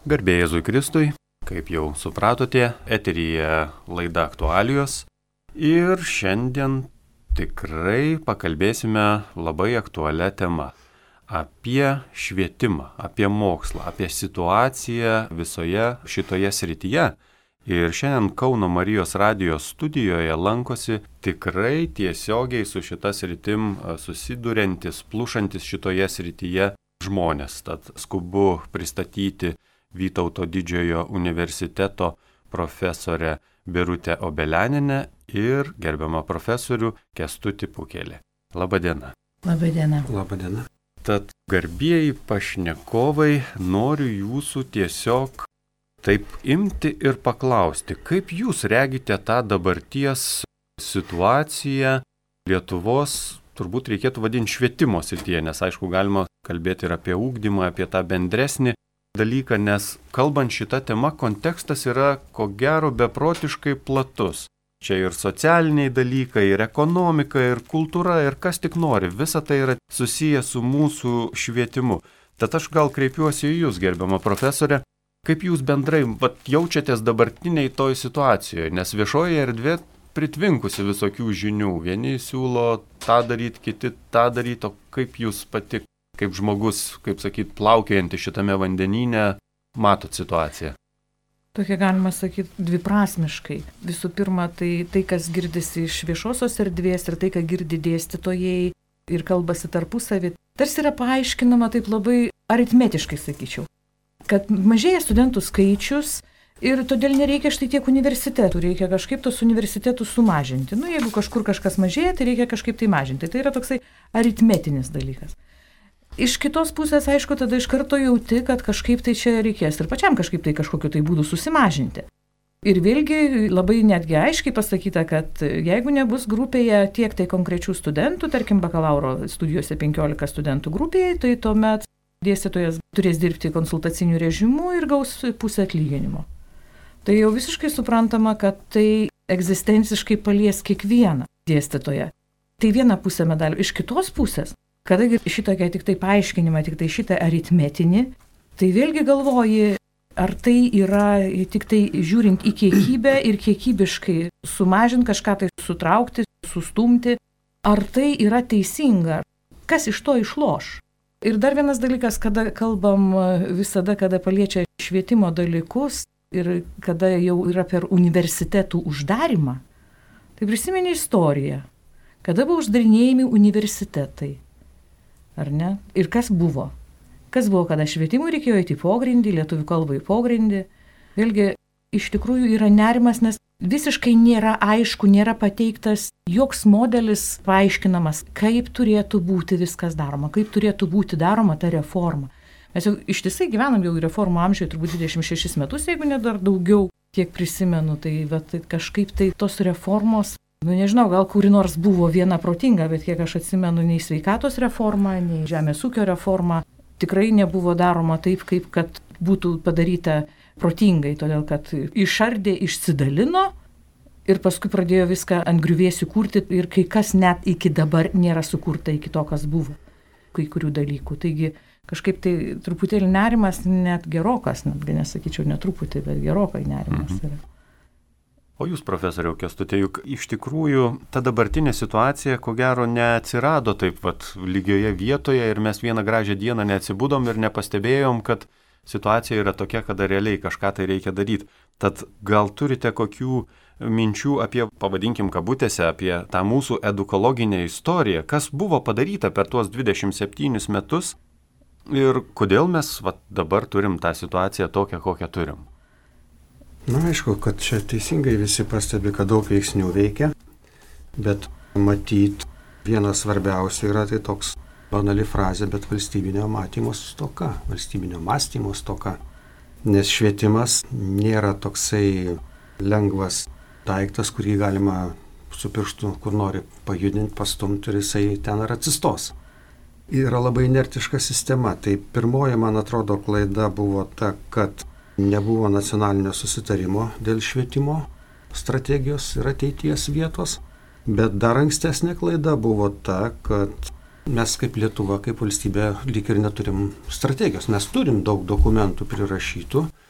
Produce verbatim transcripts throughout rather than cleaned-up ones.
Garbė Jėzui Kristui, kaip jau supratote, eteryje laida aktualijos ir šiandien tikrai pakalbėsime labai aktualią temą apie švietimą, apie mokslą, apie situaciją visoje šitoje srityje. Ir šiandien Kauno Marijos radijos studijoje lankosi tikrai tiesiogiai su šita sritim susiduriantis, plušantis šitoje srityje žmonės. Tad skubu pristatyti Vytauto didžiojo universiteto profesorę Birutę Obelianinę ir gerbiamą profesorių Kęstutį Pukelį. Labadiena. Labadiena. Labadiena. Tad garbieji pašnekovai, noriu jūsų tiesiog taip imti ir paklausti, kaip jūs regite tą dabarties situaciją Lietuvos, turbūt reikėtų vadinti švietimo srityje, nes aišku galima kalbėti ir apie ugdymą, apie tą bendresnį dalyką, nes kalbant šitą temą, kontekstas yra ko gero beprotiškai platus. Čia ir socialiniai dalykai, ir ekonomika, ir kultūra, ir kas tik nori. Visa tai yra susiję su mūsų švietimu. Tad aš gal kreipiuosi į jūs, gerbiama profesorė, kaip jūs bendrai vat, jaučiatės dabartiniai toj situacijoje, nes viešoje erdvė pritvinkusi visokių žinių. Vieni siūlo tą daryti, kiti tą daryti, o kaip jūs pati, kaip žmogus, kaip sakyt, plaukėjantį šitame vandenyne, matot situaciją? Tokia galima sakyti dviprasmiškai. Visų pirma, tai tai, kas girdisi iš viešosios erdvės ir tai, ką girdi dėstytojai ir kalbasi tarpusavį, tarsi yra paaiškinama taip labai aritmetiškai, sakyčiau, kad mažėja studentų skaičius ir todėl nereikia štai tiek universitetų, reikia kažkaip tos universitetus sumažinti. Nu, jeigu kažkur kažkas mažėja, tai reikia kažkaip tai mažinti. Tai yra toksai aritmetinis dalykas. Iš kitos pusės, aišku, tada iš karto jauti, kad kažkaip tai čia reikės ir pačiam kažkaip tai kažkokiu tai būdu susimažinti. Ir vėlgi labai netgi aiškiai pasakyta, kad jeigu nebus grupėje tiek tai konkrečių studentų, tarkim, bakalauro studijose penkiolika studentų grupėje, tai tuomet dėstytojas turės dirbti konsultaciniu režimu ir gaus pusę atlyginimo. Tai jau visiškai suprantama, kad tai egzistenciškai palies kiekvieną dėstytoją. Tai viena pusė medalio. Iš kitos pusės, kadangi šitokia tik tai paaiškinimą, tik tai šitą aritmetinį, tai vėlgi galvoji, ar tai yra tik tai žiūrint į kiekybę ir kiekybiškai sumažinti, kažką tai sutraukti, sustumti, ar tai yra teisinga, kas iš to išloš. Ir dar vienas dalykas, kada kalbam visada, kada paliečia švietimo dalykus ir kada jau yra per universitetų uždarimą, tai prisimeni istoriją, kada buvo uždarinėjami universitetai. Ar ne? Ir kas buvo? Kas buvo, kada švietimui reikėjo įti pogrindį, lietuvių kalbai pogrindį. Vėlgi, iš tikrųjų yra nerimas, nes visiškai nėra aišku, nėra pateiktas joks modelis paaiškinamas, kaip turėtų būti viskas daroma, kaip turėtų būti daroma ta reforma. Mes jau ištisai gyvenam jau reformų amžiuje, turbūt dvidešimt šešis metus, jeigu ne dar daugiau, kiek prisimenu, tai vat, kažkaip tai tos reformos, nu nežinau, gal kuri nors buvo viena protinga, bet kiek aš atsimenu, nei sveikatos reforma, nei žemės ūkio reforma tikrai nebuvo daroma taip, kaip kad būtų padaryta protingai, todėl kad išardė, išsidalino ir paskui pradėjo viską ant griuvėsių kurti ir kai kas net iki dabar nėra sukurta iki to, kas buvo, kai kurių dalykų. Taigi kažkaip tai truputėlį nerimas, net gerokas, netgi nesakyčiau netruputį, bet gerokai nerimas yra. Mhm. O jūs, profesoriau Kęstutė, juk iš tikrųjų ta dabartinė situacija, ko gero, neatsirado taip pat lygioje vietoje ir mes vieną gražią dieną neatsibudom ir nepastebėjom, kad situacija yra tokia, kada realiai kažką tai reikia daryti. Tad gal turite kokių minčių apie, pavadinkim kabutėse, apie tą mūsų edukologinę istoriją, kas buvo padaryta per tuos dvidešimt septynis metus ir kodėl mes va, dabar turim tą situaciją tokią, kokią turim? Na, aišku, kad čia teisingai visi pastebi, kad daug veiksnių veikia, bet matyt, vienas svarbiausių yra tai toks banali frazė, bet valstybinio matymo stoka, valstybinio mąstymo stoka. Nes švietimas nėra toksai lengvas daiktas, kurį galima su pirštu, kur nori pajudinti, pastumti ir jisai ten ar atsistos. Yra labai inertiška sistema. Tai pirmoji, man atrodo, klaida buvo ta, kad nebuvo nacionalinio susitarimo dėl švietimo strategijos ir ateities vietos, bet dar ankstesnė klaida buvo ta, kad mes kaip Lietuva, kaip valstybė lyg ir neturim strategijos. Mes turim daug dokumentų prirašytų,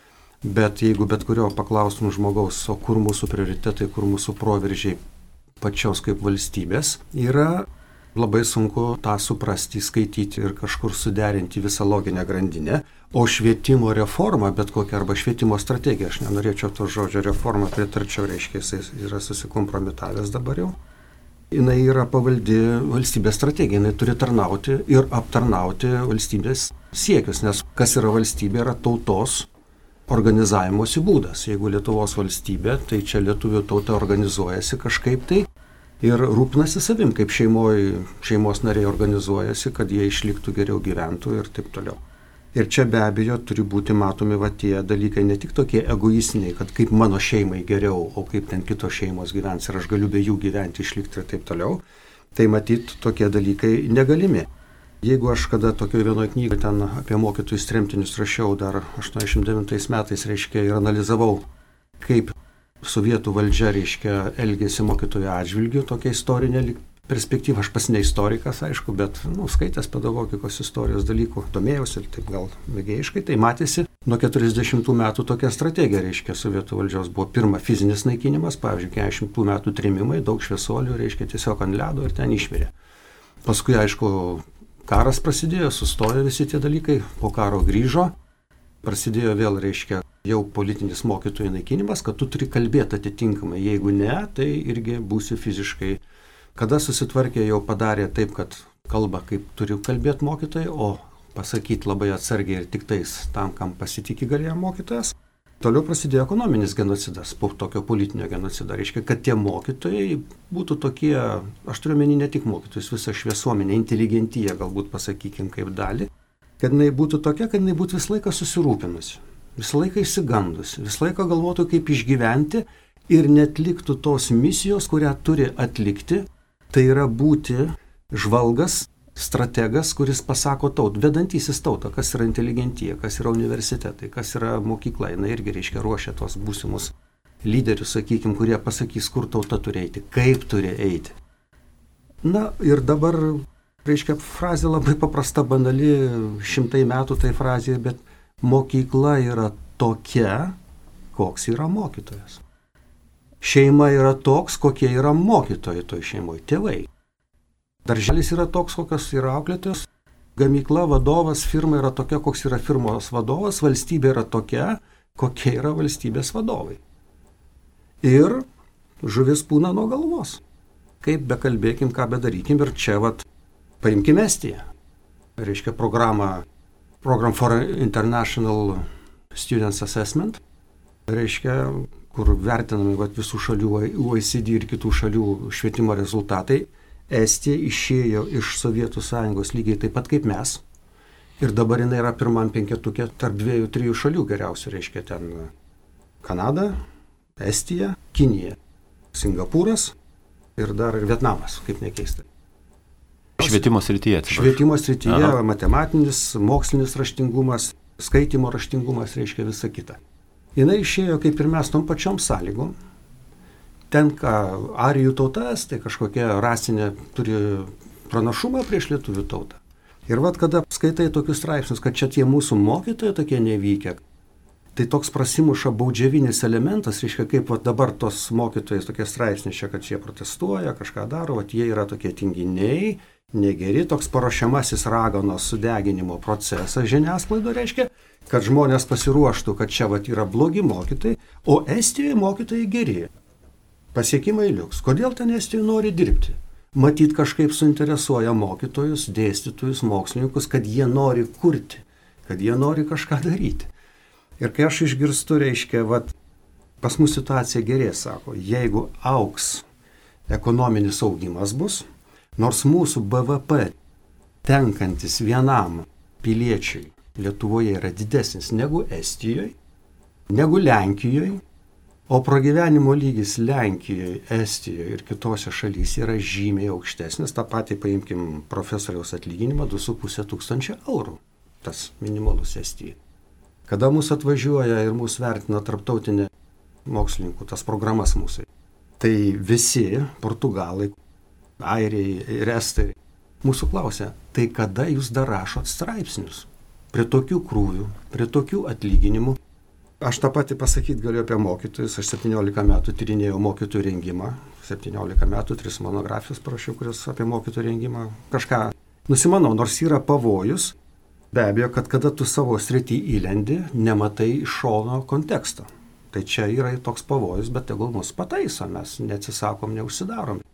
Bet jeigu bet kurio paklaustum žmogaus, o kur mūsų prioritetai, kur mūsų proveržiai pačios kaip valstybės, yra labai sunku tą suprasti, skaityti ir kažkur suderinti visą loginę grandinę. O švietimo reforma, bet kokia, arba švietimo strategija, aš nenorėčiau to žodžio reforma, pritarčiau, reiškia, jis yra susikompromitavęs dabar jau. Jinai yra pavaldi valstybės strategija, jinai turi tarnauti ir aptarnauti valstybės siekius, nes kas yra valstybė, yra tautos organizavimosi būdas. Jeigu Lietuvos valstybė, tai čia lietuvių tauta organizuojasi kažkaip tai ir rūpinasi savim, kaip šeimoje, šeimos nariai organizuojasi, kad jie išliktų geriau gyventų ir taip toliau. Ir čia be abejo turi būti matomi va tie dalykai ne tik tokie egoistiniai, kad kaip mano šeimai geriau, o kaip ten kitos šeimos gyvens ir aš galiu be jų gyventi, išlikti ir taip toliau. Tai matyt, tokie dalykai negalimi. Jeigu aš kada tokioje vienoje knygoje ten apie mokytojus tremtinius rašiau dar aštuoniasdešimt devintais metais, reiškia, ir analizavau, kaip sovietų valdžia, reiškia, elgėsi mokytojų atžvilgių, tokia istorinė perspektyva, aš pats ne istorikas, aišku, bet, nu, skaitęs pedagogikos istorijos dalykų, domėjausi ir taip gal mėgėjiškai, tai matėsi nuo keturiasdešimtų metų tokia strategija, reiškia, sovietų valdžios buvo pirma fizinis naikinimas, pavyzdžiui, keturiasdešimtų metų trėmimai, daug šviesuolių, reiškia, tiesiog ant ledo ir ten išmirė. Paskui, aišku, karas prasidėjo, sustojo visi tie dalykai, po karo grįžo, prasidėjo vėl, reiškia, jau politinis mokytojų naikinimas, kad tu turi kalbėti atitinkamai, jeigu ne, tai irgi būsi fiziškai. Kada susitvarkė, jau padarė taip, kad kalba kaip turi kalbėti mokytojai, o pasakyti labai atsargiai ir tik tais tam, kam pasitikė galėjo mokytojas. Toliau prasidėjo ekonominis genocidas, po tokio politinio genocido. Reiškia, kad tie mokytojai būtų tokie, aš turiu meni ne tik mokytojus, visą šviesuomenę, inteligentiją galbūt pasakykim kaip dalį, kad jinai būtų tokia, kad jinai būtų visą laiką susirūpinusi, visą laiką išsigandusi, visą laiką galvotų, kaip išgyventi ir netliktų tos misijos, kurią turi atlikti, tai yra būti žvalgas, strategas, kuris pasako taut, vedantysis tautą, kas yra inteligentija, kas yra universitetai, kas yra mokykla, jinai irgi, reiškia, ruošia tos būsimus lyderius, sakykime, kurie pasakys, kur tauta turi eiti, kaip turi eiti. Na ir dabar, reiškia, frazė labai paprasta, banali, šimtai metų tai frazė, bet mokykla yra tokia, koks yra mokytojas. Šeima yra toks, kokie yra mokytojai toj šeimoje, tėvai. Darželis yra toks, kokios yra auklėtojos, gamykla, vadovas, firma yra tokia, koks yra firmos vadovas, valstybė yra tokia, kokie yra valstybės vadovai. Ir žuvis pūna nuo galvos. Kaip bekalbėkim, ką bedarykim, ir čia vat paimkim Estiją. Reiškia programą Program for International Students Assessment, reiškia, kur vertinami vat visų šalių, O E C D ir kitų šalių švietimo rezultatai. Estija išėjo iš Sovietų sąjungos lygiai taip pat kaip mes. Ir dabar jinai yra pirmam penketuke tarp dviejų, trijų šalių geriausių, reiškia ten Kanada, Estija, Kinija, Singapūras ir dar ir Vietnamas, kaip nekeista. Švietimo srityje. Švietimo srityje, Aha. matematinis, mokslinis raštingumas, skaitimo raštingumas, reiškia visa kita. Jinai išėjo kaip ir mes tom pačiom sąlygom. Tenka arijų tautas, tai kažkokia rasinė turi pranašumą prieš lietuvių tautą. Ir vat kada skaitai tokius straipsnius, kad čia tie mūsų mokytojai tokie nevykę, tai toks prasimuša baudžiavinis elementas, reiškia, kaip vat dabar tos mokytojai tokie straipsniai čia, kad jie protestuoja, kažką daro, vat jie yra tokie tinginiai, negeri, toks paruošiamasis raganos sudeginimo procesas žiniasklaido, reiškia, kad žmonės pasiruoštų, kad čia vat yra blogi mokytojai, o Estijoje mokytojai geri. Pasiekimai liuks. Kodėl ten Estijoje nori dirbti? Matyt, kažkaip suinteresuoja mokytojus, dėstytojus, mokslininkus, kad jie nori kurti, kad jie nori kažką daryti. Ir kai aš išgirstu, reiškia, vat, pas mus situacija gerės, sako, jeigu auks ekonominis augimas bus, nors mūsų B V P tenkantis vienam piliečiui Lietuvoje yra didesnis negu Estijoje, negu Lenkijoje, o pragyvenimo lygis Lenkijoje, Estijoje ir kitose šalyse yra žymiai aukštesnis. Ta patį paimkim profesoriaus atlyginimą du su puse tūkstančio eurų, tas minimalus Estijoje. Kada mūsų atvažiuoja ir mūsų vertina tarptautinė mokslininkų, tas programas mūsų, tai visi portugalai, airiai ir estai mūsų klausia, tai kada jūs dar rašot straipsnius? Prie tokių krūvių, prie tokių atlyginimų. Aš tą patį pasakyti galiu apie mokytojus. Aš septyniolika metų tyrinėjau mokytojų rengimą. septyniolika metų, tris monografijas parašiau, kurios apie mokytojų rengimą kažką nusimanau, nors yra pavojus. Be abejo, kad kada tu savo sritį įlendi, nematai iš šono konteksto. Tai čia yra toks pavojus, bet tegul mus pataiso, mes neatsisakom, neužsidarom.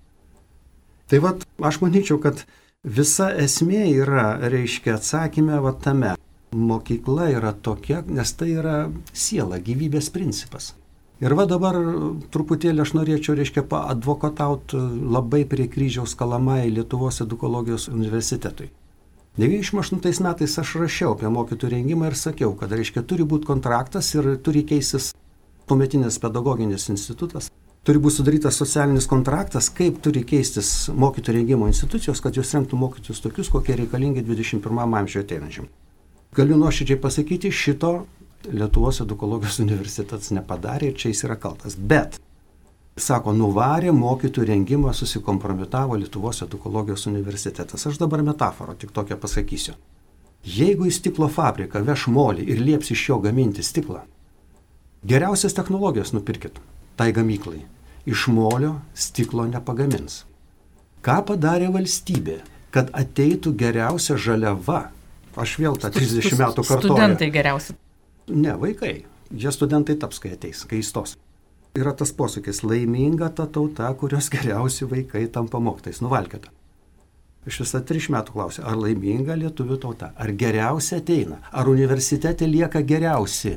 Tai vat, aš manyčiau, kad visa esmė yra, reiškia, atsakymė va tame. Mokykla yra tokia, nes tai yra siela, gyvybės principas. Ir va dabar truputėlį aš norėčiau, reiškia, paadvokatauti labai prie kryžiaus Kalamai Lietuvos edukologijos universitetui. devyniasdešimt aštuntais metais aš rašiau apie mokytojų rengimą ir sakiau, kad, reiškia, turi būti kontraktas ir turi keistis tuometinis pedagoginis institutas. Turi būti sudarytas socialinis kontraktas, kaip turi keistis mokytojų rengimo institucijos, kad jos remtų mokytojus tokius, kokie reikalingi dvidešimt pirmam amžiuje ateinančiam. Galiu nuoširdžiai pasakyti, šito Lietuvos edukologijos universitetas nepadarė ir čia jis yra kaltas. Bet, sako, nuvarė mokytojų rengimą, susikompromitavo Lietuvos edukologijos universitetas. Aš dabar metaforą tik tokią pasakysiu. Jeigu į stiklo fabriką veš molį ir lieps iš jo gaminti stiklą, geriausias technologijas nupirkit tai gamyklai. Iš molio stiklo nepagamins. Ką padarė valstybė, kad ateitų geriausia žaliava? Aš vėl tą trisdešimt metų kartoju. Studentai geriausi. Ne, vaikai. Jie studentai taps, kai ateis, kai įstos. Yra tas posakis, laiminga ta tauta, kurios geriausi vaikai tampa mokytojais. Nuvalkėta. Aš visą tris metų klausiu, ar laiminga lietuvių tauta, ar geriausia ateina, ar universitete lieka geriausi.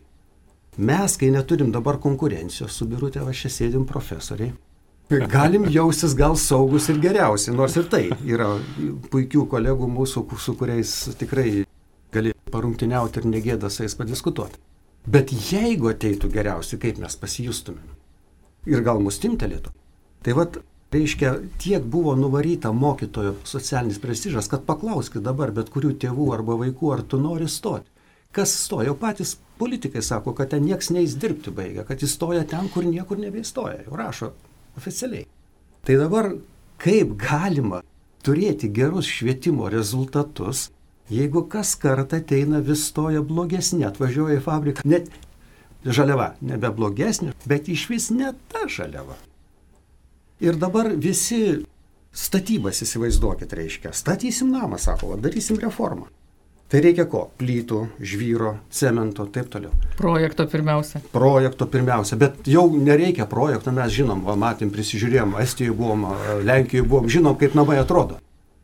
Mes, kai neturim dabar konkurencijos su Birute, va čia sėdim profesoriai, galim jausis gal saugus ir geriausi, nors ir tai yra puikių kolegų mūsų, su kuriais tikrai gali parungtiniauti ir negėda su jais padiskutuoti. Bet jeigu ateitų geriausi, kaip mes pasijustumėm ir gal mus timtelėtų, tai vat, reiškia, tiek buvo nuvaryta mokytojo socialinis prestižas, kad paklauskit dabar bet kurių tėvų arba vaikų, ar tu nori stoti. Kas stoja? Patys politikai sako, kad ten nieks neįs dirbti baigia, kad įstoja ten, kur niekur nebeįstoja. Jau rašo oficialiai. Tai dabar kaip galima turėti gerus švietimo rezultatus, jeigu kas kartą ateina vis stoja blogesnė, atvažiuoja į fabriką, net žaliava nebe blogesnė, bet iš vis ne ta žaliava. Ir dabar visi statybas įsivaizduokit, reiškia, statysim namą, sako, darysim reformą. Tai reikia ko? Plytų, žvyro, cemento, taip toliau. Projekto pirmiausia. Projekto pirmiausia, bet jau nereikia projekto, mes žinom, va, matėm, prisižiūrėjom, Estijoje buvom, Lenkijoje buvom, žinom, kaip namai atrodo.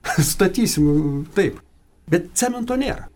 Statysim, taip, bet cemento nėra.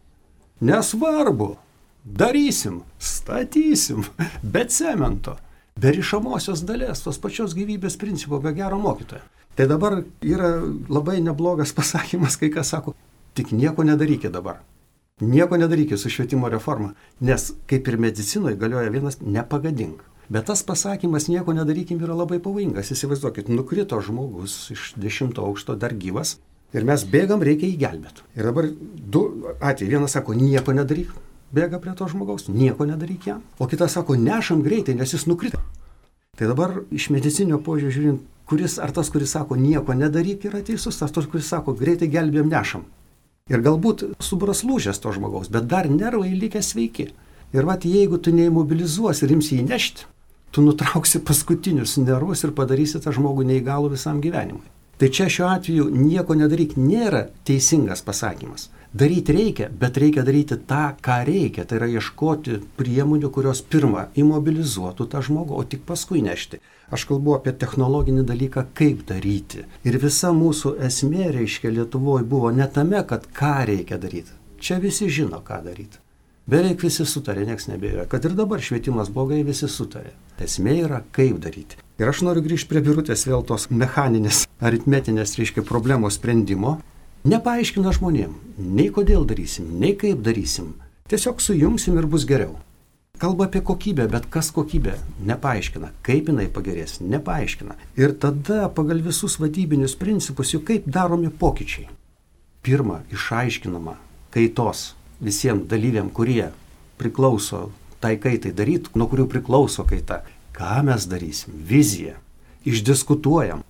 Nesvarbu, darysim, statysim, be cemento, be rišamosios dalies, tos pačios gyvybės principo, be gero mokytojo. Tai dabar yra labai neblogas pasakymas, kai kas sako, tik nieko nedarykit dabar. Nieko nedarykit su švietimo reforma, nes kaip ir medicinoje galioja vienas nepagadink. Bet tas pasakymas nieko nedarykim yra labai pavojingas. Įsivaizduokit, nukrito žmogus iš dešimto aukšto dar gyvas ir mes bėgam, reikia jį gelbėti. Ir dabar du atvejai. Vienas sako, nieko nedaryk, bėga prie to žmogaus, nieko nedaryk jam. O kitas sako, nešam greitai, nes jis nukrito. Tai dabar iš medicinio požiūrio žiūrint, kuris, ar tas, kuris sako, nieko nedaryk, yra teisus, tas, kuris sako, greitai gelbėjom, nešam. Ir galbūt subras lūžęs to žmogaus, bet dar nervai likę sveiki. Ir vat, jeigu tu neįmobilizuosi ir imsi jį nešti, tu nutrauksi paskutinius nervus ir padarysi tą žmogų neįgalų visam gyvenimui. Tai čia šiuo atveju nieko nedaryk nėra teisingas pasakymas. Daryti reikia, bet reikia daryti tą, ką reikia. Tai yra ieškoti priemonių, kurios pirmą imobilizuotų tą žmogų, o tik paskui nešti. Aš kalbu apie technologinį dalyką, kaip daryti. Ir visa mūsų esmė, reiškia, Lietuvoje buvo ne tame, kad ką reikia daryti. Čia visi žino, ką daryti. Beveik visi sutarė, nieks nebėjo. Kad ir dabar švietimas blogai, visi sutarė. Esmė yra, kaip daryti. Ir aš noriu grįžti prie Birutės vėl tos mechaninės, aritmetinės, reiškia, problemos sprendimo. Nepaaiškina žmonėm, nei kodėl darysim, nei kaip darysim. Tiesiog sujungsim ir bus geriau. Kalba apie kokybę, bet kas kokybė nepaaiškina. Kaip jinai pagerės, nepaaiškina. Ir tada pagal visus vadybinius principus, juk kaip daromi pokyčiai. Pirma, išaiškinama kaitos visiems dalyviam, kurie priklauso tai kaitai daryti, nuo kurių priklauso kaita. Ką mes darysim? Viziją. Išdiskutuojam.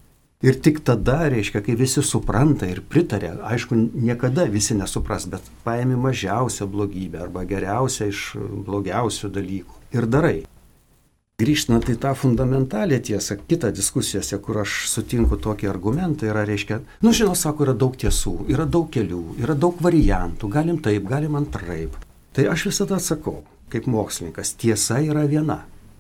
Ir tik tada, reiškia, kai visi supranta ir pritarė, aišku, niekada visi nesupras, bet paėmi mažiausią blogybę arba geriausią iš blogiausių dalykų ir darai. Grįžtant į tą fundamentalę tiesą, kitą diskusijose, kur aš sutinku tokį argumentą, yra, reiškia, nu žinau, sako, yra daug tiesų, yra daug kelių, yra daug variantų, galim taip, galim antraip. Tai aš visada sakau, kaip mokslininkas, tiesa yra viena,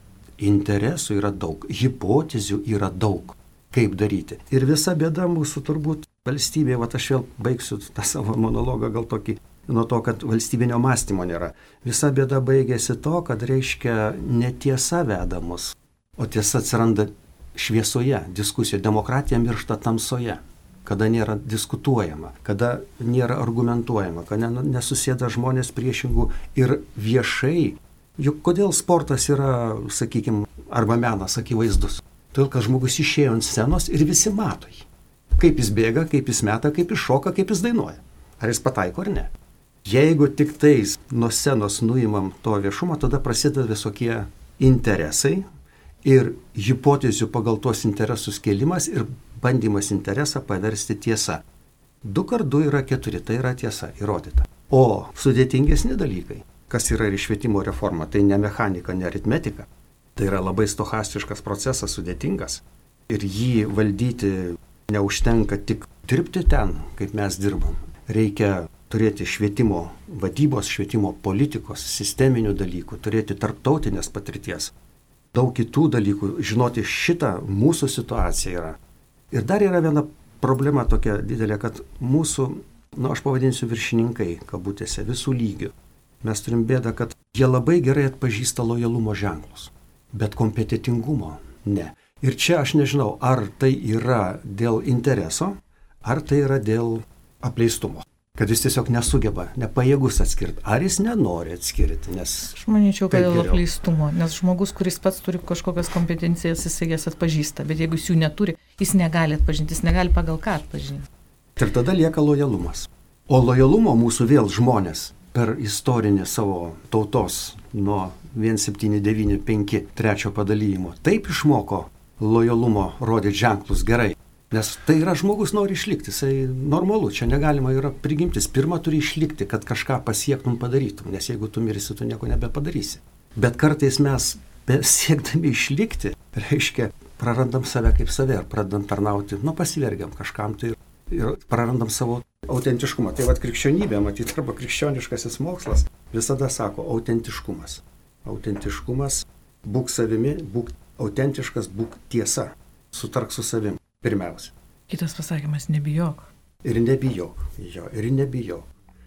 interesų yra daug, hipotezių yra daug. Kaip daryti. Ir visa bėda mūsų turbūt valstybėje, va aš vėl baigsiu tą savo monologą gal tokį, nuo to, kad valstybinio mąstymo nėra. Visa bėda baigėsi to, kad reiškia netiesa veda mus, o tiesa atsiranda šviesoje, diskusijoje. Demokratija miršta tamsoje, kada nėra diskutuojama, kada nėra argumentuojama, kada nesusėda žmonės priešingų ir viešai. Juk kodėl sportas yra, sakykime, arba menas akivaizdus? Todėl, kad žmogus išėjo ant scenos ir visi mato jį. Kaip jis bėga, kaip jis meta, kaip jis šoka, kaip jis dainuoja. Ar jis pataiko ar ne. Jeigu tik tais nuo scenos nuimam to viešumą, tada prasideda visokie interesai ir hipotezių pagal tuos interesus kėlimas ir bandymas interesą paversti tiesa. Du kart du yra keturi, tai yra tiesa, įrodyta. O sudėtingesni dalykai, kas yra ir švietimo reforma, tai ne mechanika, ne aritmetika. Tai yra labai stochastiškas procesas, sudėtingas. Ir jį valdyti neužtenka tik dirbti ten, kaip mes dirbam. Reikia turėti švietimo vadybos, švietimo politikos, sisteminių dalykų, turėti tarptautinės patirties. Daug kitų dalykų, žinoti šitą mūsų situaciją yra. Ir dar yra viena problema tokia didelė, kad mūsų, nu aš pavadinsiu viršininkai, kabutėse, visų lygių. Mes turim bėdą, kad jie labai gerai atpažįsta lojalumo ženklus. Bet kompetitingumo ne. Ir čia aš nežinau, ar tai yra dėl intereso, ar tai yra dėl apleistumo. Kad jis tiesiog nesugeba, nepajėgus atskirti. Ar jis nenori atskirti, nes... Aš manyčiau, kad dėl apleistumo, nes žmogus, kuris pats turi kažkokias kompetencijas, jis jas atpažįsta, bet jeigu jis jų neturi, jis negali atpažinti, jis negali pagal ką atpažinti. Ir tada lieka lojalumas. O lojalumo mūsų vėl žmonės per istorinį savo tautos nuo vienas septyni devyni penki trečio padalymo taip išmoko lojalumo rodyti ženklus gerai. Nes tai yra žmogus nori išlikti, jisai normalu, čia negalima yra prigimtis. Pirma turi išlikti, kad kažką pasiektum padarytum, nes jeigu tu mirsi, tu nieko nebepadarysi. Bet kartais mes siekdami išlikti, reiškia, prarandam save kaip save ir pradedam tarnauti, nu pasivergiam kažkam tai ir prarandam savo autentiškumą. Tai vad krikščionybė, matyt, arba krikščioniškasis mokslas visada sako autentiškumas. Autentiškumas, būk savimi, būk autentiškas, būk tiesa. Sutark su savim, pirmiausia. Kitas pasakymas, nebijok. Ir nebijok, jo, ir nebijok.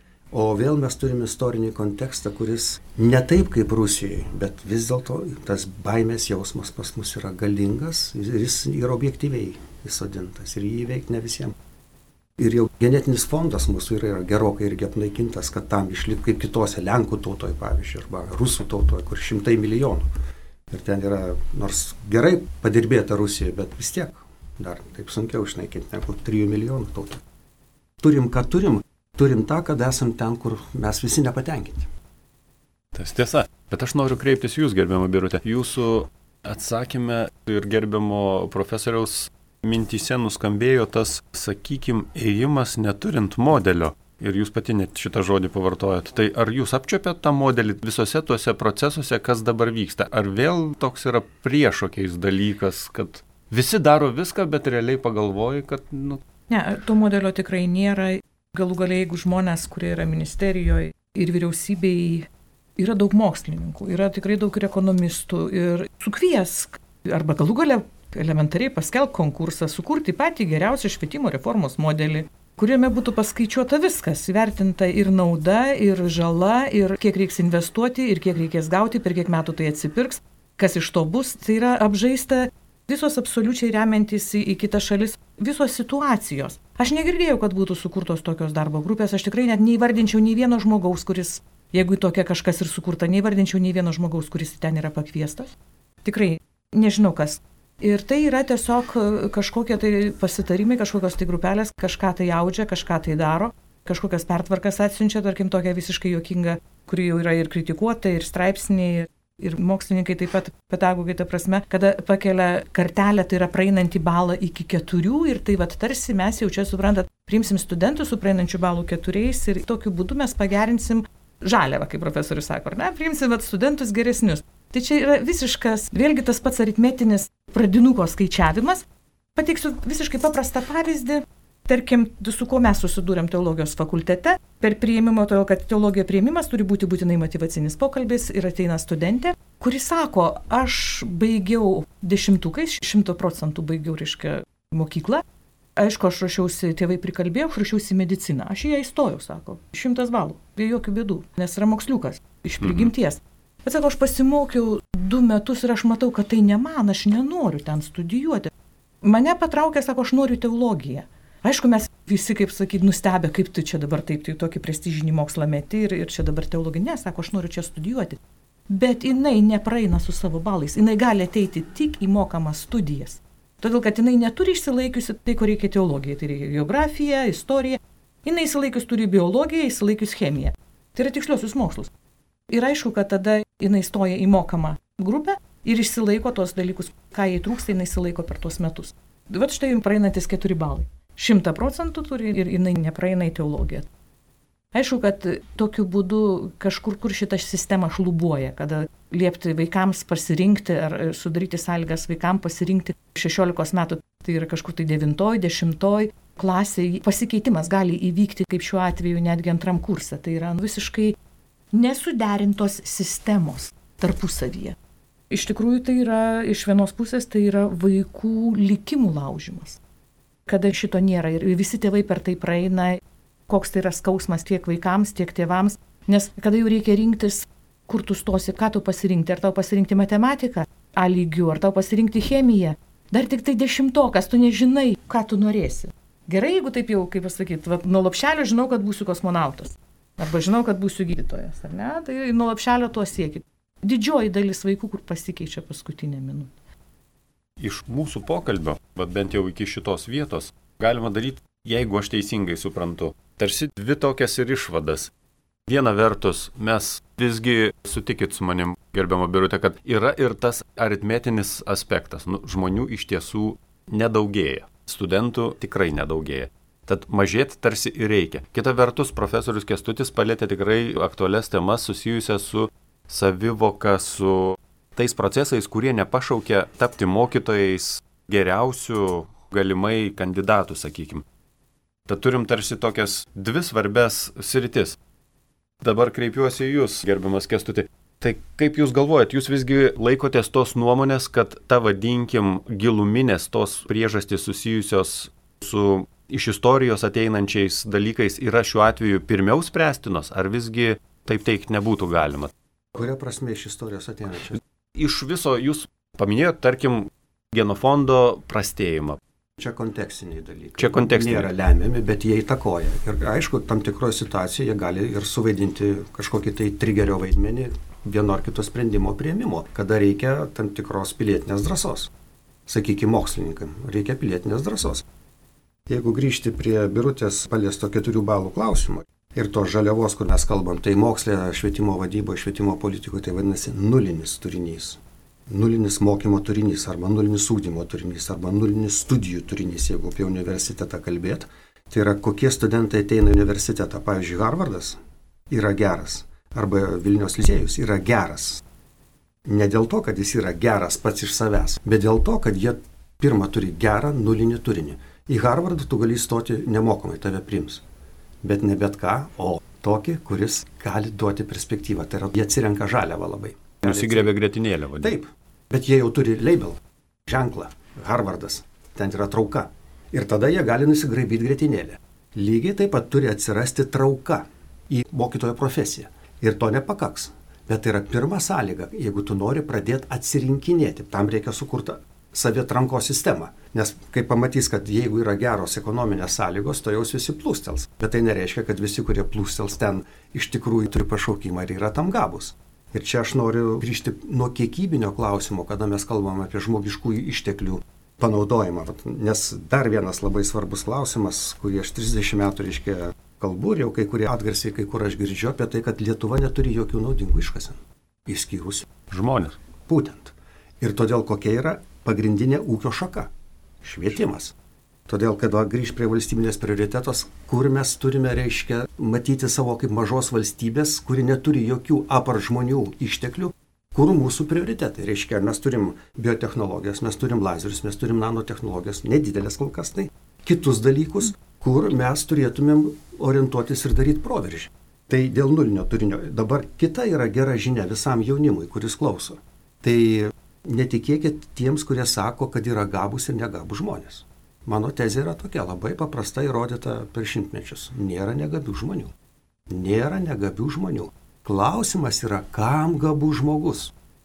O vėl mes turime istorinį kontekstą, kuris ne taip kaip Rusijoje, bet vis dėlto tas baimės jausmas pas mus yra galingas ir jis yra objektyviai įsodintas ir jį įveikti ne visiems. Ir jau genetinis fondas mūsų yra, yra gerokai irgi apnaikintas, kad tam išlikti kaip kitose Lenkų tautoje, pavyzdžiui, arba Rusų tautoje, kur šimtai milijonų. Ir ten yra, nors gerai padirbėta Rusijoje, bet vis tiek dar taip sunkiau išnaikinti negu trijų milijonų tautų. Turim, ką turim, turim tą, kad esam ten, kur mes visi nepatenkinti. Tas tiesa. Bet aš noriu kreiptis jūs, gerbiama Birutė. Jūsų atsakymė ir gerbiamo profesoriaus mintyse nuskambėjo tas, sakykim, ėjimas neturint modelio. Ir jūs pati net šitą žodį pavartojat. Tai ar jūs apčiopėt tą modelį visose tuose procesuose, kas dabar vyksta? Ar vėl toks yra priešokiais dalykas, kad visi daro viską, bet realiai pagalvoji, kad... Nu... Ne, to modelio tikrai nėra. Galų galiai, jeigu žmonės, kurie yra ministerijoje ir vyriausybėje, yra daug mokslininkų, yra tikrai daug ir ekonomistų, ir sukviesk, arba galų galia elementariai paskelb konkursą, sukurti patį geriausią švietimo reformos modelį, kuriame būtų paskaičiuota viskas, įvertinta ir nauda, ir žala, ir kiek reiks investuoti, ir kiek reikės gauti, per kiek metų tai atsipirks, kas iš to bus. Tai yra apžaista visos absoliučiai remiantis į, į kitas šalis, visos situacijos. Aš negirdėjau, kad būtų sukurtos tokios darbo grupės, aš tikrai net neįvardinčiau nei vieno žmogaus, kuris, jeigu tokia kažkas ir sukurta, neįvardinčiau nei vieno žmogaus, kuris ten yra pakviestas. Tikrai nežinau kas. Ir tai yra tiesiog kažkokie tai pasitarimai, kažkokios tai grupelės, kažką tai audžia, kažką tai daro, kažkokias pertvarkas atsiunčia, tarkim tokia visiškai juokinga, kuri jau yra ir kritikuota, ir straipsniai. Ir mokslininkai taip pat, pedagogai ta prasme, kada pakelia kartelę, tai yra praeinantį balą iki keturių ir tai vat tarsi mes jau čia suprantat, priimsim studentus su praeinančiu balų keturiais ir tokiu būdu mes pagerinsim žaliavą, kaip profesorius sako, ar ne, priimsim vat studentus geresnius. Tai čia yra visiškas, vėlgi tas pats aritmetinis pradinuko skaičiavimas. Pateiksiu visiškai paprastą pavyzdį. Tarkim, su kuo mes susidūrėm teologijos fakultete, per priėmimo, todėl kad teologija priėmimas turi būti būtinai motyvacinis pokalbis ir ateina studentė, kuri sako, aš baigiau dešimtukais, šimto procentų baigiau, reiškia, mokyklą. Aišku, aš ruošiausi, tėvai prikalbėjo, aš ruošiausi mediciną. Aš į ją įstojau, sako, šimtas balų, be jokių bėdų, nes yra moksliukas iš prigimties. Bet sako, aš pasimokiau du metus ir aš matau, kad tai ne man, aš nenoriu ten studijuoti. Mane patraukė, sako, aš noriu teologiją. Aišku, mes visi, kaip sakyt, nustebę, kaip tu čia dabar taip, tai tokį prestižinį mokslą meti ir, ir čia dabar teologinė, sako, aš noriu čia studijuoti. Bet jinai nepraeina su savo balais, jinai gali ateiti tik į mokamas studijas. Todėl, kad jinai neturi išsilaikiusi tai, ko reikia teologijai, tai reikia geografija, istorija. Jinai išsilaikius turi biologiją, išsilaikius chemiją. Tai yra tiksliosius mokslus. Ir aišku, kad tada jinai stoja į mokamą grupę ir išsilaiko tos dalykus, ką jai trūksta, jinai išsilaiko per tuos metus. Vat štai jums praeinantis keturi balai. Šimta procentų turi ir jinai nepraeina į teologiją. Aišku, kad tokiu būdu kažkur, kur šita sistema šlubuoja, kada liepti vaikams pasirinkti ar sudaryti sąlygas vaikams pasirinkti šešiolikos metų, tai yra kažkur tai devintoj, dešimtoj klasėje, pasikeitimas gali įvykti, kaip šiuo atveju netgi antram kurse. Tai yra visiškai nesuderintos sistemos tarpusavyje. Iš tikrųjų, tai yra iš vienos pusės, tai yra vaikų likimų laužimas. Kada šito nėra ir visi tėvai per tai praeina, koks tai yra skausmas tiek vaikams, tiek tėvams, nes kada jau reikia rinktis, kur tu stosi, ką tu pasirinkti, ar tau pasirinkti matematiką A lygiu, ar tau pasirinkti chemiją, dar tik tai dešimtokas, tu nežinai, ką tu norėsi. Gerai, jeigu taip jau, kaip pasakyti, va, nuo lopšelio žinau, kad būsiu kosmonautas, arba žinau, kad būsiu gydytojas, ar ne, tai nuo lopšelio to siekit. Didžioji dalis vaikų, kur pasikeičia paskutinę minutę. Iš mūsų pokalbio, bet bent jau iki šitos vietos, galima daryti, jeigu aš teisingai suprantu, tarsi dvi tokias ir išvadas. Viena vertus, mes visgi sutikit su manim, gerbiama Birutė, kad yra ir tas aritmetinis aspektas. Nu, žmonių iš tiesų nedaugėja, studentų tikrai nedaugėja. Tad mažėti tarsi ir reikia. Kita vertus, profesorius Kęstutis palėtė tikrai aktualias temas susijusias su savivoka, su tais procesais, kurie nepašaukia tapti mokytojais geriausių galimai kandidatų, sakykime. Tad turim tarsi tokias dvi svarbias sritis. Dabar kreipiuosi į jūs, gerbiamas Kęstuti. Tai kaip jūs galvojat, jūs visgi laikotės tos nuomonės, kad ta vadinkim giluminės tos priežastys susijusios su iš istorijos ateinančiais dalykais yra šiuo atveju pirmiau spręstinos, ar visgi taip teikti nebūtų galima? Kuria prasme iš istorijos ateinančios? Iš viso jūs paminėjot, tarkim, genofondo prastėjimą. Čia kontekstiniai dalykai. Čia kontekstiniai. Nėra lemiami, bet jie įtakoja. Ir aišku, tam tikroje situacijoje jie gali ir suvaidinti kažkokį tai trigerio vaidmenį vieno ar kito sprendimo priėmimo, kada reikia tam tikros pilietinės drąsos. Sakykime, mokslininkam reikia pilietinės drąsos. Jeigu grįžti prie Birutės paliesto keturių balų klausimo ir tos žaliavos, kur mes kalbam, tai mokslė, švietimo vadyboje, švietimo politikoje, tai vadinasi nulinis turinys. Nulinis mokymo turinys, arba nulinis ugdymo turinys, arba nulinis studijų turinys, jeigu apie universitetą kalbėt. Tai yra, kokie studentai ateina į universitetą. Pavyzdžiui, Harvardas yra geras, arba Vilniaus licėjus yra geras. Ne dėl to, kad jis yra geras pats iš savęs, bet dėl to, kad jie pirmą turi gerą nulinį turinį. Į Harvardą tu gali įstoti nemokamai, tave priims. Bet ne bet ką, o tokį, kuris gali duoti perspektyvą. Tai yra, jie atsirenka žaliavą labai. Nusigrėbė grietinėlę, vadinasi. Taip, bet jie jau turi label, ženklą, Harvardas, ten yra trauka. Ir tada jie gali nusigraibyti grietinėlę. Lygiai taip pat turi atsirasti trauka į mokytojo profesiją. Ir to nepakaks. Bet tai yra pirma sąlyga, jeigu tu nori pradėti atsirinkinėti. Tam reikia sukurti saviatrankos sistemą. Nes kai pamatys, kad jeigu yra geros ekonominės sąlygos, to jaus visi plūstels. Bet tai nereiškia, kad visi, kurie plūstels ten, iš tikrųjų turi pašaukimą ir yra tam gabūs. Ir čia aš noriu grįžti nuo kiekybinio klausimo, kada mes kalbam apie žmogiškųjų išteklių panaudojimą. Nes dar vienas labai svarbus klausimas, kurį aš trisdešimt metų reiškia kalbu ir jau kai kurie atgarsiai, kai kur aš girdžiu apie tai, kad Lietuva neturi jokių naudingų iškasenų. Išskyrus žmonės. Būtent. Ir todėl kokia yra pagrindinė ūkio šaka? Švietimas. Todėl, kad grįž prie valstybinės prioritetos, kur mes turime, reiškia, matyti savo kaip mažos valstybės, kuri neturi jokių apar žmonių išteklių, kur mūsų prioritetai. Reiškia, mes turim biotechnologijas, mes turim lazerius, mes turim nanotechnologijas, nedidelės kol kas tai, kitus dalykus, kur mes turėtumėm orientuotis ir daryti proveržį. Tai dėl nulinio turinio. Dabar kita yra gera žinia visam jaunimui, kuris klauso. Tai netikėkit tiems, kurie sako, kad yra gabūs ir negabūs žmonės. Mano tezė yra tokia, labai paprasta įrodyta per šimtmečius. Nėra negabių žmonių. Nėra negabių žmonių. Klausimas yra, kam gabus žmogus.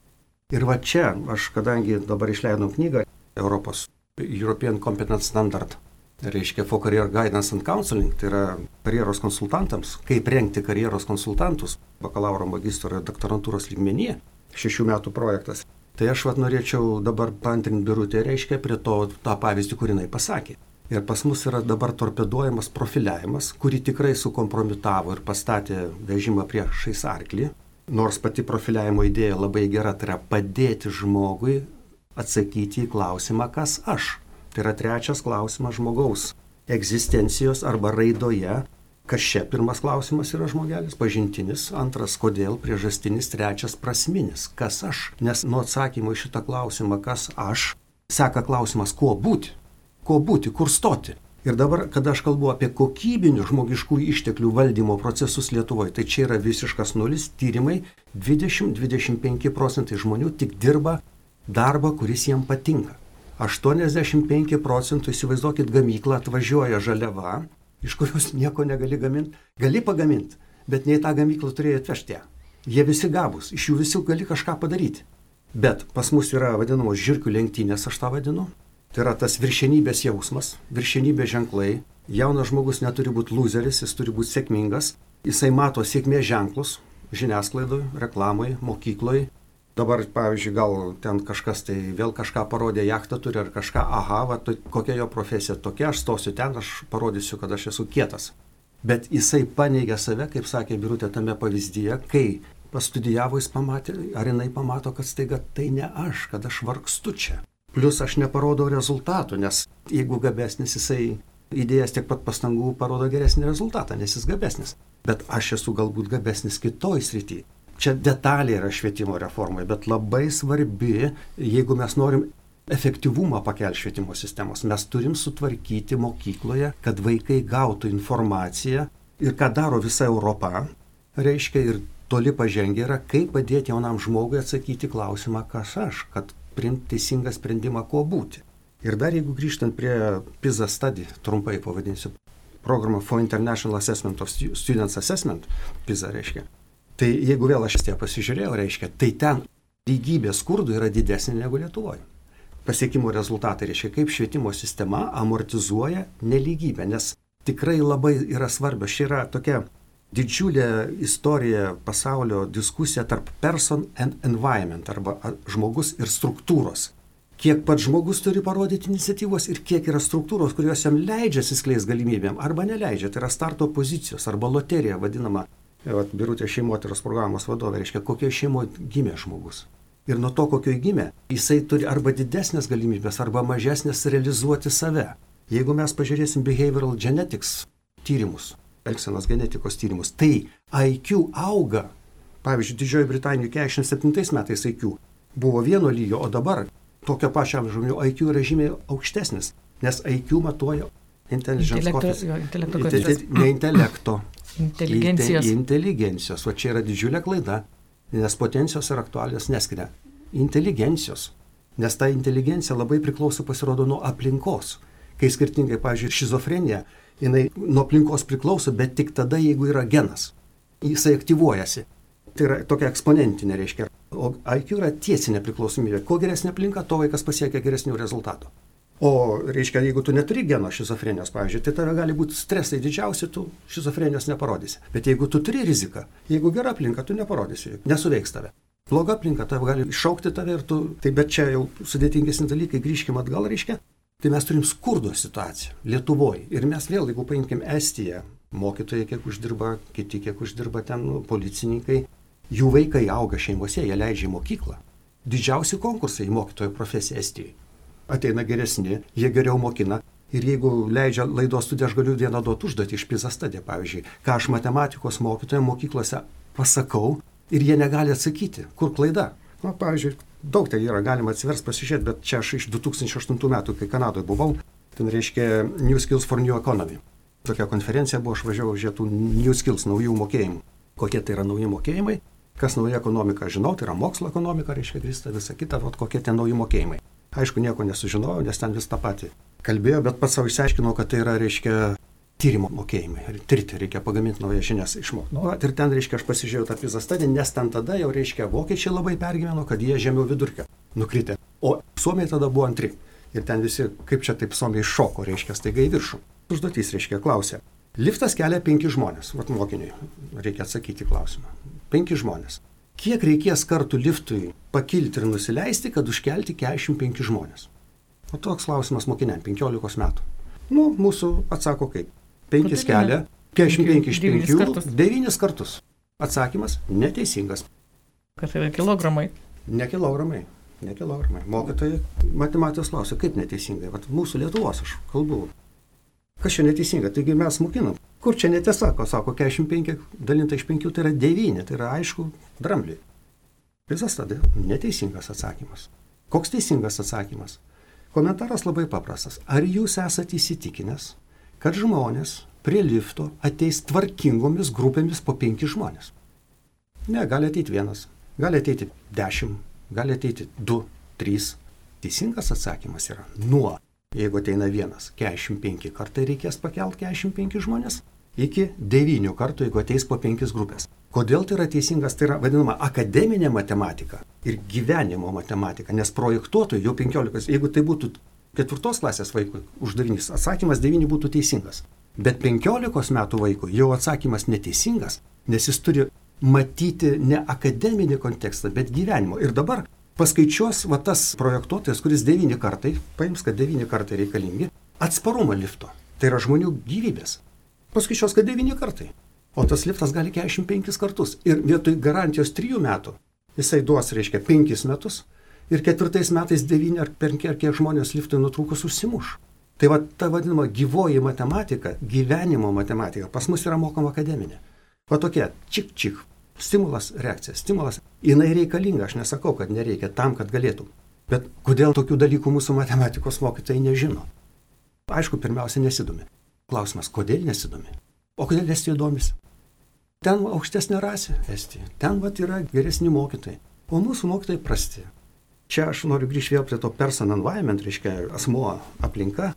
Ir va čia, aš kadangi dabar išleidom knygą Europos European Competence Standard, reiškia for Career Guidance and Counseling, tai yra karjeros konsultantams, kaip rengti karjeros konsultantus, bakalauro, magistro ir doktorantūros lygmenyje, šešių metų projektas. Tai aš vat norėčiau dabar paantrinti Birutę, reiškia, prie to tą pavyzdį, kurį jinai pasakė. Ir pas mus yra dabar torpeduojamas profiliavimas, kurį tikrai sukompromitavo ir pastatė vežimą priešais arklį. Nors pati profiliavimo idėja labai gera, tai yra padėti žmogui atsakyti į klausimą, kas aš. Tai yra trečias klausimas žmogaus egzistencijos arba raidoje. Kas čia? Pirmas klausimas yra žmogelis, pažintinis, antras kodėl, priežastinis, trečias prasminis, kas aš. Nes nuo atsakymo į šitą klausimą, kas aš, seka klausimas, kuo būti, kuo būti, kur stoti. Ir dabar, kada aš kalbu apie kokybinių žmogiškųjų išteklių valdymo procesus Lietuvoje, tai čia yra visiškas nulis, tyrimai, dvidešimt iki dvidešimt penki procentai žmonių tik dirba darbą, kuris jiems patinka. aštuoniasdešimt penki procentai, įsivaizduokit, gamyklą atvažiuoja žaliava, iš kurios nieko negali gaminti. Gali pagaminti, bet nei tą gamyklą turėjai atvežti ją. Jie visi gabūs, iš jų visi gali kažką padaryti. Bet pas mus yra vadinamos žirkių lenktynės, aš tą vadinu. Tai yra tas viršenybės jausmas, viršenybės ženklai. Jaunas žmogus neturi būti loseris, jis turi būti sėkmingas. Jisai mato sėkmės ženklus žiniasklaidoje, reklamoje, mokykloje. Dabar, pavyzdžiui, gal ten kažkas tai vėl kažką parodė, jachtą turi ar kažką, aha, va, to, kokia jo profesija tokia, aš stosiu ten, aš parodysiu, kad aš esu kietas. Bet jisai paneigia save, kaip sakė Birutė tame pavyzdyje, kai pastudijavo, jis pamatė, ar jinai pamato, kad staiga tai ne aš, kad aš vargstu čia. Plus aš neparodau rezultatų, nes jeigu gabesnis, jisai įdėjęs tiek pat pastangų parodo geresnį rezultatą, nes jis gabesnis. Bet aš esu galbūt gabesnis kitoj srity. Čia detalė yra švietimo reformoje, bet labai svarbi, jeigu mes norim efektyvumą pakelti švietimo sistemos, mes turim sutvarkyti mokykloje, kad vaikai gautų informaciją ir ką daro visa Europa, reiškia ir toli pažengę yra, kaip padėti jaunam žmogui atsakyti klausimą, kas aš, kad priimti teisingą sprendimą, ko būti. Ir dar jeigu grįžtant prie PISA study, trumpai pavadinsiu, programą for International Assessment of Students Assessment, PISA reiškia. Tai jeigu vėl aš tie pasižiūrėjau, reiškia, tai ten lygybė skurdų yra didesnė negu Lietuvoje. Pasiekimų rezultatai reiškia, kaip švietimo sistema amortizuoja nelygybę, nes tikrai labai yra svarbios. Čia yra tokia didžiulė istorija, pasaulio diskusija tarp person and environment, arba žmogus ir struktūros. Kiek pats žmogus turi parodyti iniciatyvos ir kiek yra struktūros, kurios jam leidžia atsiskleis galimybėm, arba neleidžia. Tai yra starto pozicijos, arba loterija vadinama. Vat, Birutė šeimotyros programos vadovė, reiškia, kokioje šeimoje gimė žmogus. Ir nuo to, kokioje gimė, jisai turi arba didesnės galimybės, arba mažesnės realizuoti save. Jeigu mes pažiūrėsim behavioral genetics tyrimus, elgsenos genetikos tyrimus, tai I Q auga. Pavyzdžiui, Didžioji Britanijoje keturiasdešimt septintais metais I Q buvo vieno lygio, o dabar tokio pačio žmonių I Q yra žymiai aukštesnis, nes I Q matuoja intelligence coefficient. Ne intelekto. Inteligencijos. Inteligencijos. O čia yra didžiulė klaida, nes potencijos ir aktualijos neskiria. Inteligencijos. Nes ta inteligencija labai priklauso, pasirodo, nuo aplinkos. Kai skirtingai, pavyzdžiui, šizofrenija, jinai nuo aplinkos priklauso, bet tik tada, jeigu yra genas. Jisai aktyvuojasi. Tai yra tokia eksponentinė, reiškia. O I Q yra tiesinė priklausomybė. Kuo geresnė aplinka, to vaikas pasiekia geresnių rezultatų. O, reiškia, jeigu tu neturi geno šizofrenijos, pavyzdžiui, tai tave gali būti stresai didžiausi, tu šizofrenijos neparodysi. Bet jeigu tu turi riziką, jeigu gera aplinka, tu neparodysi, nesuveiks tave. Bloga aplinka, tave gali iššaukti tave ir tu... Tai bet čia jau sudėtingesni dalykai, grįžkime atgal, reiškia. Tai mes turim skurdo situaciją Lietuvoje. Ir mes vėl, jeigu paimkim Estiją, mokytojai kiek uždirba, kiti kiek uždirba ten, nu, policininkai. Jų vaikai auga šeimose, jie leidžia į mokyklą. Didžiausi konkursai į mokytojo profesiją Estijoje. Ateina geresni, jie geriau mokina. Ir jeigu leidžia laidos studiją, aš galiu vieną duoti užduotį iš PISA study, pavyzdžiui, ką aš matematikos mokytojams mokyklose pasakau ir jie negali atsakyti, kur klaida. Na, pavyzdžiui, daug tai yra, galima atsiversti, pasižiūrėti, bet čia aš iš du tūkstančiai aštuntų metų, kai Kanadoje buvau, ten reiškia New Skills for New Economy. Tokia konferencija buvo, aš važiavau žiūrėtų New Skills, naujų mokėjimų. Kokie tai yra nauji mokėjimai, kas nauja ekonomika, žinau, tai yra mokslo ekonomika, reiškia grįsta visa kita, vat kokie tie nauji mokėjimai. Aišku, nieko nesužinojau, nes ten vis tą patį kalbėjau, bet pats savo išsiaiškinau, kad tai yra, reiškia, tyrimo mokėjimai. Ir tirti reikia pagaminti naujas žinias išmokti. Nu, ir ten, reiškia, aš pasižiūrėjau tą PISA study, nes ten tada jau, reiškia, vokiečiai labai pergyveno, kad jie žemiau vidurkio nukritę. O Suomiai tada buvo antri. Ir ten visi, kaip čia taip Suomiai šoko, reiškia, staiga į viršų. Užduotys, reiškia, klausė. Liftas kelia penki žmonės. Vat mokiniui reikia atsakyti klausimą. Penki žmonės. Kiek reikės kartų liftui pakilti ir nusileisti, kad užkelti keturiasdešimt penki žmonės? O toks klausimas mokiniam, penkiolikos metų. Nu, mūsų atsako kaip. Penkis kelia, keturiasdešimt penki iš penkių, devynis kartus. Atsakymas neteisingas. Kad yra kilogramai. Ne kilogramai, ne kilogramai. Mokytojai matematikos klausia, kaip neteisingai. Vat mūsų Lietuvos aš kalbu. Kas čia neteisinga? Taigi mes mokinam. Kur čia netiesa? Ko sako, keturiasdešimt penki dalinta iš penkių, tai yra devyni, tai yra aišku drambliai. Visas tada neteisingas atsakymas. Koks teisingas atsakymas? Komentaras labai paprastas. Ar jūs esate įsitikinęs, kad žmonės prie lifto ateis tvarkingomis grupėmis po penki žmonės? Ne, gali ateiti vienas, gali ateiti dešimt, gali ateiti du, trys. Teisingas atsakymas yra nuo. Jeigu ateina vienas, keturiasdešimt penki kartai reikės pakelti keturiasdešimt penki žmonės, iki devynių kartų, jeigu ateis po penkis grupės. Kodėl tai yra teisingas? Tai yra vadinama akademinė matematika ir gyvenimo matematika, nes projektuotojų jau penkiolikos, jeigu tai būtų ketvirtos klasės vaikui uždavinys, atsakymas devyni būtų teisingas. Bet penkiolikos metų vaikui jau atsakymas neteisingas, nes jis turi matyti ne akademinį kontekstą, bet gyvenimo. Ir dabar paskaičiuos va tas projektuotojas, kuris devyni kartai, paims, kad devyni kartai reikalingi, atsparumą lifto. Tai yra žmonių gyvybės. Paskaičiuos, kad devyni kartai. O tas liftas gali keturiasdešimt penkis kartus. Ir vietoj garantijos trijų metų jisai duos, reiškia, penkis metus. Ir ketvirtais metais devyni ar penki ar kiek žmonės liftui nutrūkus užsimuš. Tai va ta vadinama gyvoji matematika, gyvenimo matematika, pas mus yra mokama akademinė. Va tokia, čik čik. Stimulas, reakcija, stimulas, jinai reikalinga, aš nesakau, kad nereikia tam, kad galėtų. Bet kodėl tokių dalykų mūsų matematikos mokytojai nežino? Aišku, pirmiausia, nesidomi. Klausimas, kodėl nesidomi? O kodėl Estija domisi? Ten aukštesnė rasė Estija, ten vat yra geresni mokytojai, o mūsų mokytojai prasti. Čia aš noriu grįžti vėl prie to person environment, reiškia asmuo, aplinka.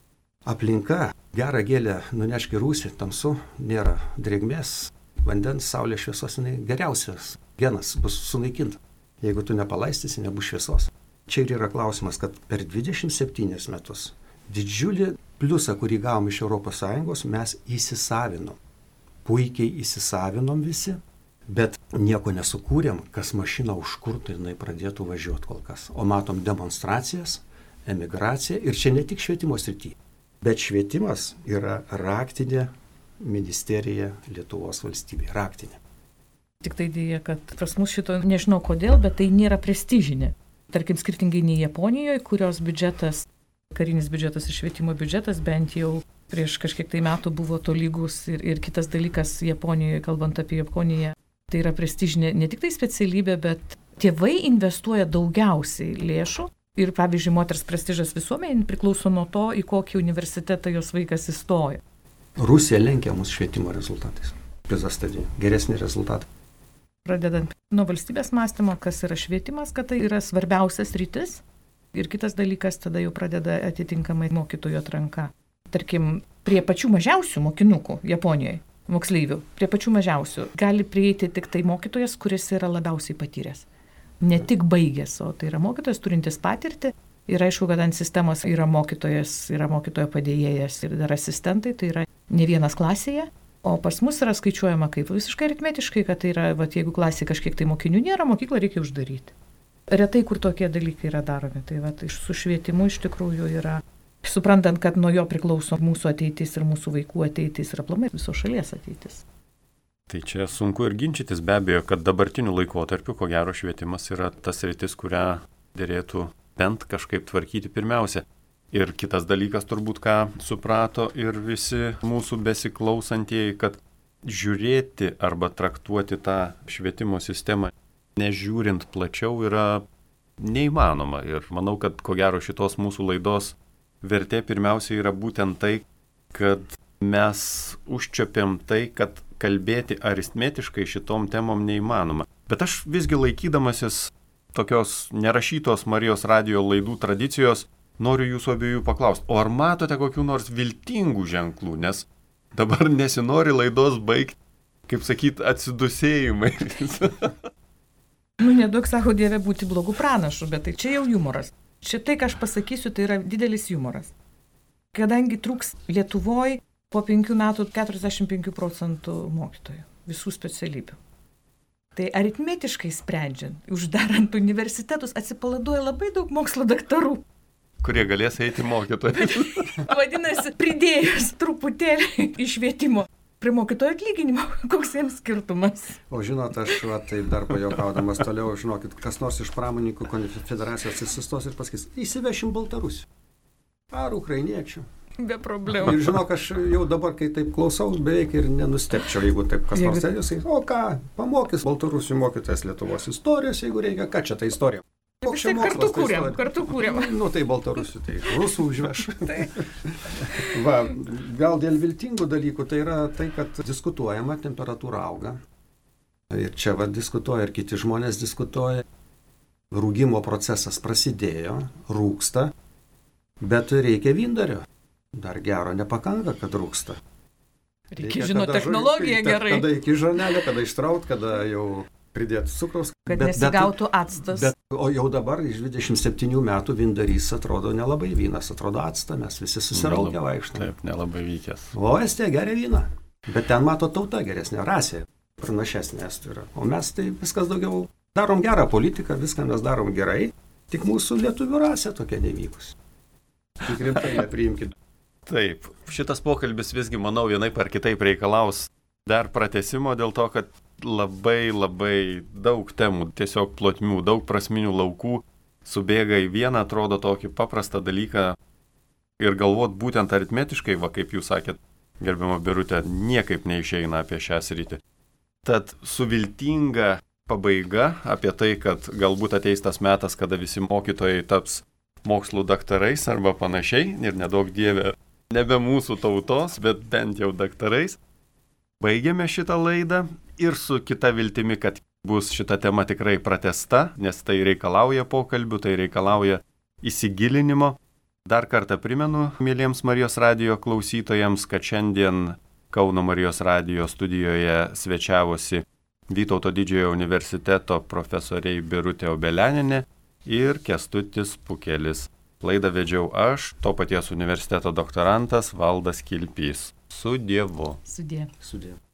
Aplinka, gerą gėlę nunešk į rūsį, tamsu, nėra drėgmės. Vandens, saulės šviesos, jinai geriausias genas bus sunaikinta. Jeigu tu nepalaistysi, nebus šviesos. Čia ir yra klausimas, kad per dvidešimt septynis metus didžiulį pliusą, kurį gavom iš Europos Sąjungos, mes įsisavinom. Puikiai įsisavinom visi, bet nieko nesukūrėm, kas mašiną užkurtų ir jinai pradėtų važiuoti kol kas. O matom demonstracijas, emigraciją ir čia ne tik švietimo srity, bet švietimas yra raktinė ministerija Lietuvos valstybė, raktinė. Tik tai dėja, kad pas mus šito nežinau kodėl, bet tai nėra prestižinė. Tarkim, skirtingai nei Japonijoje, kurios biudžetas, karinis biudžetas ir švietimo biudžetas bent jau prieš kažkiek tai metų buvo tolygus ir, ir kitas dalykas Japonijoje, kalbant apie Japoniją, tai yra prestižinė ne tik tai specialybė, bet tėvai investuoja daugiausiai lėšų ir, pavyzdžiui, moters prestižas visuomenė priklauso nuo to, į kokį universitetą jos vaikas įstoja. Rusija lenkia mūsų švietimo rezultatais. PISA study. Geresni rezultatai. Pradedant nuo valstybės mąstymo, kas yra švietimas, kad tai yra svarbiausias rytis. Ir kitas dalykas, tada jau pradeda atitinkamai mokytojų atranka. Tarkim, prie pačių mažiausių mokinukų Japonijoje, moksleivių, prie pačių mažiausių, gali prieiti tik tai mokytojas, kuris yra labiausiai patyręs. Ne tik baigęs, o tai yra mokytojas turintis patirtį. Ir aišku, kad ant sistemos yra mokytojas, yra mokytojo padėjėjas ir dar asistentai, tai yra ne vienas klasėje, o pas mus yra skaičiuojama kaip visiškai aritmetiškai, kad tai yra, va, jeigu klasėje kažkiek tai mokinių nėra, mokyklą reikia uždaryti. Retai, kur tokie dalykai yra daromi, tai va, su švietimu iš tikrųjų yra, suprantant, kad nuo jo priklauso mūsų ateitis ir mūsų vaikų ateitis ir aplamai visos šalies ateitis. Tai čia sunku ir ginčytis, be abejo, kad dabartiniu laikotarpiu, ko gero, švietimas yra tas sritis, kurią dėrėtų bent kažkaip tvarkyti pirmiausia. Ir kitas dalykas turbūt, ką suprato ir visi mūsų besiklausantieji, kad žiūrėti arba traktuoti tą švietimo sistemą, nežiūrint plačiau, yra neįmanoma. Ir manau, kad ko gero šitos mūsų laidos vertė pirmiausia yra būtent tai, kad mes užčiopėm tai, kad kalbėti aritmetiškai šitom temom neįmanoma. Bet aš visgi laikydamasis tokios nerašytos Marijos radijo laidų tradicijos, noriu jūsų abiejų paklausti, o ar matote kokių nors viltingų ženklų, nes dabar nesinori laidos baigti, kaip sakyt, atsidusėjimai. Nu, nedaug sako Dieve būti blogų pranašų, bet tai čia jau humoras. Šitai, ką aš pasakysiu, tai yra didelis humoras. Kadangi trūks Lietuvoje po penkių metų keturiasdešimt penkių procentų mokytojų, visų specialybių. Tai aritmetiškai sprendžiant, uždarant universitetus, atsipalaiduoja labai daug mokslo daktarų. Kurie galės eiti mokytojai. Vadinasi, pridėjus truputėlį išvietimo prie mokytojų atlyginimo, koks jiems skirtumas. O žinot, aš va, taip dar pajokaudamas toliau, žinokit, kas nors iš pramonininkų konfederacijos atsistos ir pasakys, įsivešim Baltarusių ar ukrainiečių. Be problemų. Ir žinok, aš jau dabar, kai taip klausau, beveik ir nenustepčiau, jeigu taip kas nors tai jūs sakys, o ką, pamokys Baltarusių mokytojas Lietuvos istorijos, jeigu reikia, ką čia ta istorija. Vis tiek kartu kūrėm, kartu kūrėm. Nu tai Baltarusių, tai rusų užveš. Va, gal dėl viltingų dalykų, tai yra tai, kad diskutuojama, temperatūra auga. Ir čia va diskutuoja, ir kiti žmonės diskutuoja. Rūgimo procesas prasidėjo, rūksta, bet reikia vindario. Dar gero nepakanka, kad rūksta. Reikia, žinot, technologija žu... gerai. Kada iki žarnelio, kada ištraut, kada jau pridėti cukraus. Kad bet, nesigautų bet, actas. Bet, o jau dabar iš dvidešimt septynių metų vindarys atrodo nelabai vynas, atrodo acta, mes visi susiraukę vaikštame. Taip, nelabai vykęs. O Estija geria vyną. Bet ten mato tauta geresnė, rasė pranašesnė Estija yra. O mes tai viskas daugiau darom gerą politiką, viską mes darom gerai, tik mūsų lietuvių rasė tokia nevykus. Tik rimtai nepriimkit. Taip, šitas pokalbis visgi, manau, vienaip ar kitaip reikalaus dar pratęsimo dėl to, kad labai labai daug temų, tiesiog plotmių, daug prasminių laukų subėga į vieną, atrodo tokį paprastą dalyką ir galvot būtent aritmetiškai, va kaip jūs sakėt, gerbiama Birutė, niekaip neišeina apie šią sritį. Tad su viltinga pabaiga apie tai, kad galbūt ateis tas metas, kada visi mokytojai taps mokslų daktarais arba panašiai ir nedaug dievė nebe mūsų tautos, bet bent jau daktarais. Baigėme šitą laidą ir su kita viltimi, kad bus šita tema tikrai pratęsta, nes tai reikalauja pokalbių, tai reikalauja įsigilinimo. Dar kartą primenu, mėlyms Marijos radijo klausytojams, kad šiandien Kauno Marijos radijo studijoje svečiavosi Vytauto didžiojo universiteto profesoriai Birutė Obelianinė ir Kęstutis Pukelis. Laidą vedžiau aš, to paties universiteto doktorantas Valdas Kilpys. Su Dievu. Sudie. Sudie.